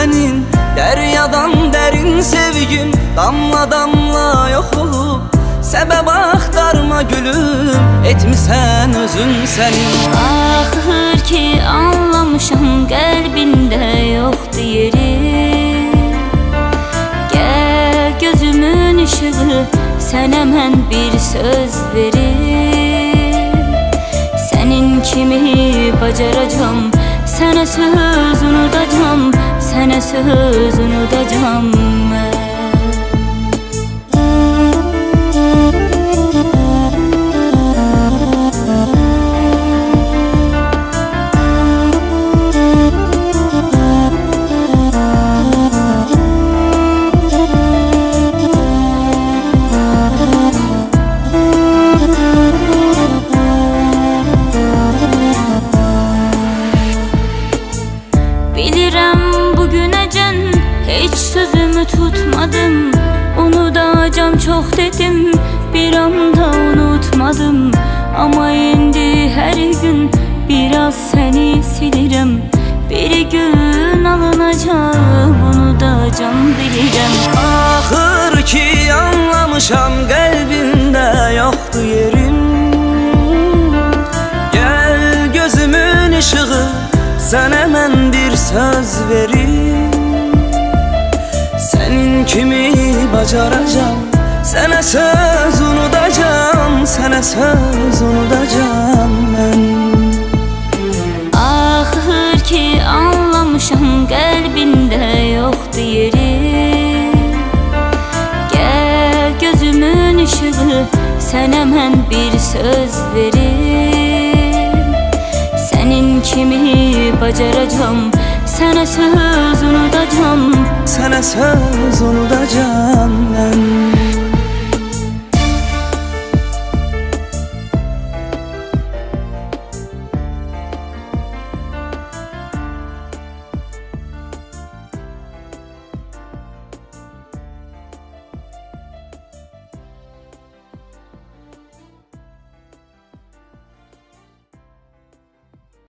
senin, deryadan derin sevgin. Damla damla yok olup sebep aktarma gülüm, etmişsen özün senin. Axır ki anlamışam qəlbində yoxdur yeri. Gəl gözümün ışığı, sənə mən bir söz verim. Sənin kimi bacaracam, sənə söz unudacam, sənə söz unudacam mən. Bilirəm bugünəcən heç sözümü tutmadım. Unudacam çox dedim, bir anda unutmadım. Amma indi hər gün biraz səni silirəm. Bir gün alınacam, unudacam bilirəm. Axır ki anlamışam qəlbində yoxdur yerim. Gəl gözümün ışığı, sənə mən bir söz verim. Sənin kimi bacaracam, sənə söz unudacam, sənə söz unudacam mən. Axır ki anlamışam qəlbində yoxdur yeri. Gəl gözümün ışığı, sənə mən bir söz verim. Sənin kimi bacaracam, sənə söz unudacam, sənə söz unudacam mən.